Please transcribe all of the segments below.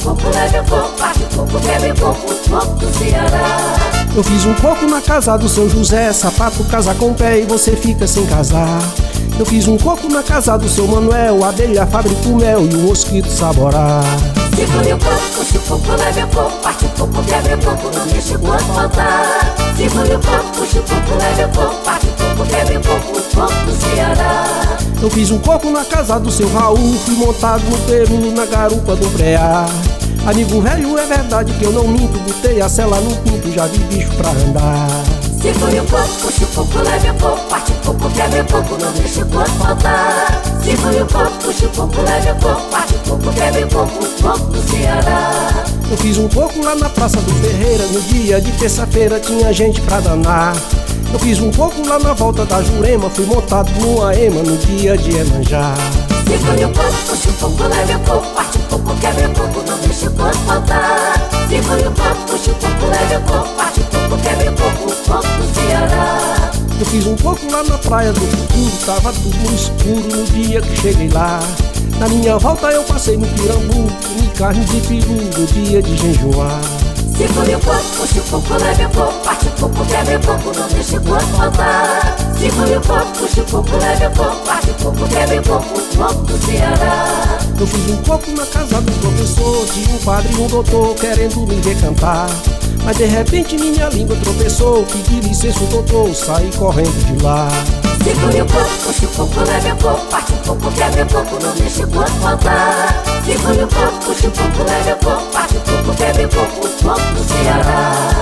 pouco, leve um pouco, parte um pouco, quebre um pouco, o pouco do Ceará. Eu fiz um coco na casa do seu José, sapato casa com pé e você fica sem casar. Eu fiz um coco na casa do seu Manuel, a abelha fabrica o mel e o mosquito saborá. Segure um pouco, puxe um pouco, leve um pouco, parte um pouco, quebre um pouco, não deixe o corpo faltar. Segure um pouco, puxe um pouco, leve um pouco, parte um pouco, quebre um pouco, o pouco do Ceará. Eu fiz um coco na casa do seu Raul, fui montado no peru, na garupa do preá. Amigo velho, é verdade que eu não minto, botei a cela no pinto, já vi bicho pra andar. Segure um pouco, puxe um pouco, leve um pouco, parte um pouco, quebre um pouco, não deixe o corpo faltar. Segure um pouco, puxe um pouco, leve um pouco, parte um pouco, quebre um pouco, o pouco do Ceará. Eu fiz um coco lá na Praça do Ferreira, no dia de terça-feira tinha gente pra danar. Eu fiz um coco lá na volta da Jurema, fui montado numa ema no dia de Iemanjá. Segure um pouco, puxe um pouco, leve um pouco, parte um pouco, quebre um pouco, não deixe o corpo faltar. Segure um pouco, puxe um pouco, leve um pouco, parte um pouco, quebre um pouco, o pouco do Ceará. Eu fiz um coco lá na praia do futuro, tava tudo no escuro no dia que cheguei lá. Na minha volta eu passei no Pirambu, comi carne de peru no dia de jejuar. Segure um pouco, puxe um pouco, leve um pouco, parte um pouco, quebre um pouco, não deixe o corpo faltar. Segure um pouco, puxe um pouco, leve um pouco, parte um pouco, quebre um pouco, o pouco do Ceará. Eu fiz um coco na casa do professor, tinha um padre e um doutor querendo me ver cantar. Mas de repente minha língua tropeçou, pedi licença o doutor, saí correndo de lá. Segure um pouco, puxe um pouco, leve um pouco, parte um pouco, quebre um pouco, não deixe o corpo faltar. Segure um pouco, puxe um pouco, leve um pouco, parte um pouco, quebre um pouco, o pouco do Ceará.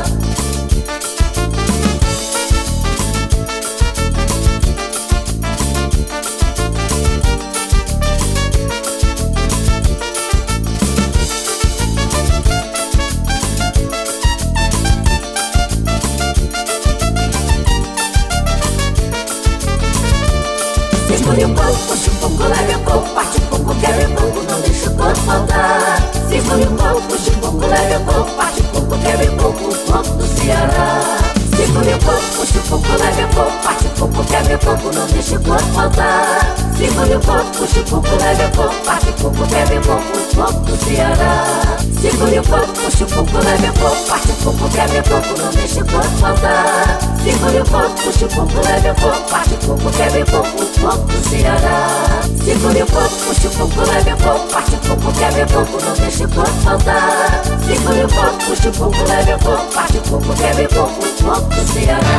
Segure um pouco, puxe um pouco, leve um pouco, parte um pouco, quebre um pouco, não deixe o corpo faltar. Segure um pouco, puxe um pouco, leve um pouco, parte um pouco, quebre um pouco, o pouco do Ceará. Segure um pouco, puxe um pouco, leve um pouco, parte um pouco, quebre um pouco, não deixe o corpo faltar. Segure um pouco, puxe um pouco, leve um pouco, parte um pouco, quebre um pouco, o pouco do Ceará. Segure um pouco, puxe um pouco, leve um pouco, parte um pouco, quebre um pouco, não deixe o corpo faltar. Segure um pouco, puxe um pouco, leve um pouco, parte um pouco, quebre um pouco, o pouco do Ceará. Segure um pouco, puxe um pouco, leve um pouco, parte um pouco, quebre um pouco, não deixe o corpo faltar. Segure um pouco, puxe um pouco, leve um pouco, parte um pouco, quebre um pouco, o pouco do Ceará.